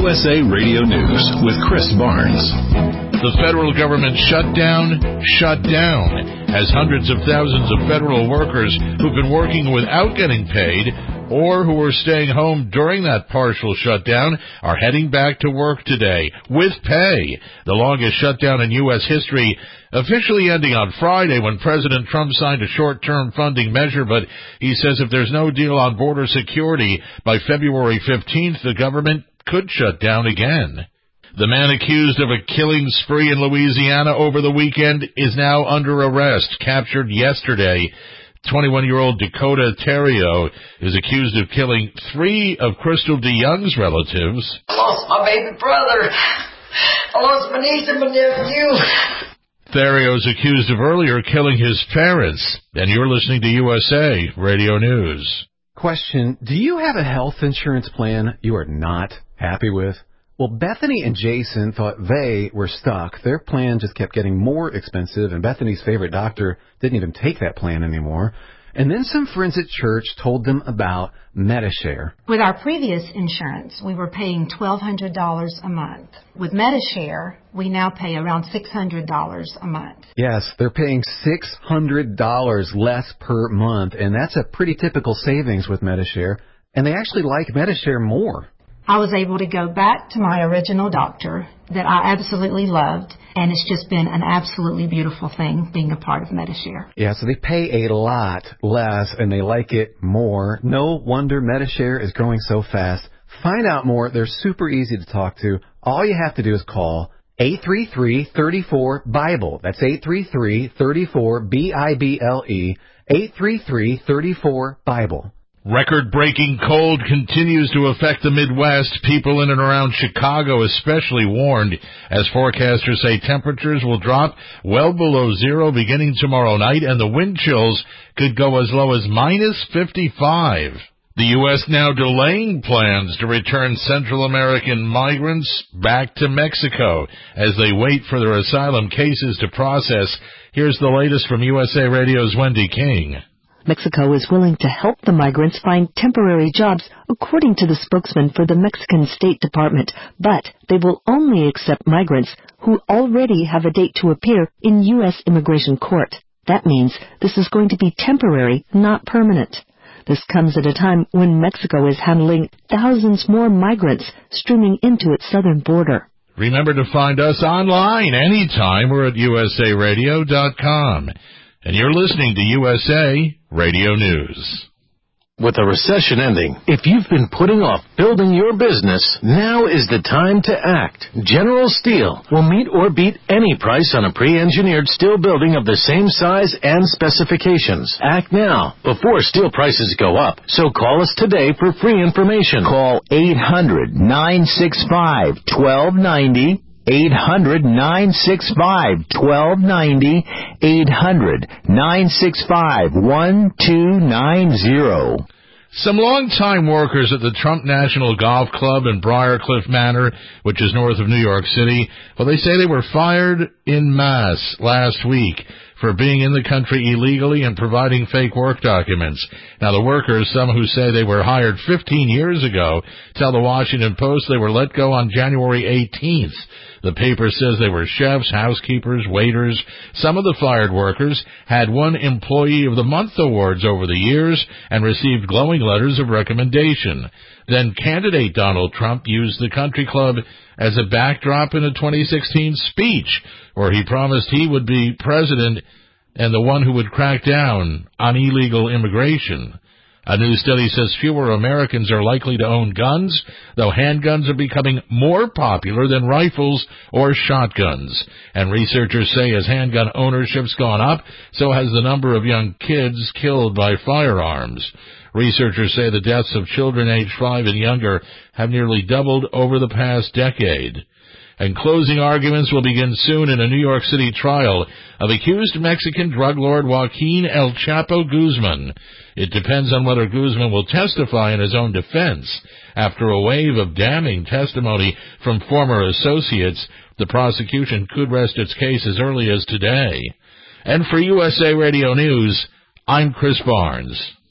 USA Radio News with Chris Barnes. The federal government shut down, as hundreds of thousands of federal workers who've been working without getting paid or who were staying home during that partial shutdown are heading back to work today with pay. The longest shutdown in U.S. history, officially ending on Friday when President Trump signed a short-term funding measure, but he says if there's no deal on border security by February 15th, the government could shut down again. The man accused of a killing spree in Louisiana over the weekend is now under arrest, captured yesterday. 21-year-old Dakota Terrio is accused of killing 3 of Crystal DeYoung's relatives. I lost my baby brother. I lost my niece and my nephew. Terrio is accused of earlier killing his parents. And you're listening to USA Radio News. Question, do you have a health insurance plan you are not happy with? Well, Bethany and Jason thought they were stuck. Their plan just kept getting more expensive, and Bethany's favorite doctor didn't even take that plan anymore. And then some friends at church told them about Medi-Share. With our previous insurance, we were paying $1,200 a month. With Medi-Share, we now pay around $600 a month. Yes, they're paying $600 less per month, and that's a pretty typical savings with Medi-Share. And they actually like Medi-Share more. I was able to go back to my original doctor that I absolutely loved, and it's just been an absolutely beautiful thing being a part of Medi-Share. Yeah, so they pay a lot less, and they like it more. No wonder Medi-Share is growing so fast. Find out more. They're super easy to talk to. All you have to do is call 833-34-BIBLE. That's 833-34-BIBLE, 833-34-BIBLE. Record-breaking cold continues to affect the Midwest. People in and around Chicago especially warned, as forecasters say temperatures will drop well below zero beginning tomorrow night, and the wind chills could go as low as minus 55. The U.S. now delaying plans to return Central American migrants back to Mexico as they wait for their asylum cases to process. Here's the latest from USA Radio's Wendy King. Mexico is willing to help the migrants find temporary jobs, according to the spokesman for the Mexican State Department, but they will only accept migrants who already have a date to appear in U.S. immigration court. That means this is going to be temporary, not permanent. This comes at a time when Mexico is handling thousands more migrants streaming into its southern border. Remember to find us online anytime. We're at usaradio.com. And you're listening to USA Radio News. With the recession ending, if you've been putting off building your business, now is the time to act. General Steel will meet or beat any price on a pre-engineered steel building of the same size and specifications. Act now, before steel prices go up. So call us today for free information. Call 800-965-1290. 800-965-1290, 800-965-1290. Some longtime workers at the Trump National Golf Club in Briarcliff Manor, which is north of New York City, well, they say they were fired en masse last week for being in the country illegally and providing fake work documents. Now, the workers, some who say they were hired 15 years ago, tell the Washington Post they were let go on January 18th. The paper says they were chefs, housekeepers, waiters. Some of the fired workers had won Employee of the Month awards over the years and received glowing letters of recommendation. Then candidate Donald Trump used the country club as a backdrop in a 2016 speech where he promised he would be president and the one who would crack down on illegal immigration. A new study says fewer Americans are likely to own guns, though handguns are becoming more popular than rifles or shotguns. And researchers say as handgun ownership's gone up, so has the number of young kids killed by firearms. Researchers say the deaths of children aged 5 and younger have nearly doubled over the past decade. And closing arguments will begin soon in a New York City trial of accused Mexican drug lord Joaquin El Chapo Guzman. It depends on whether Guzman will testify in his own defense. After a wave of damning testimony from former associates, the prosecution could rest its case as early as today. And for USA Radio News, I'm Chris Barnes.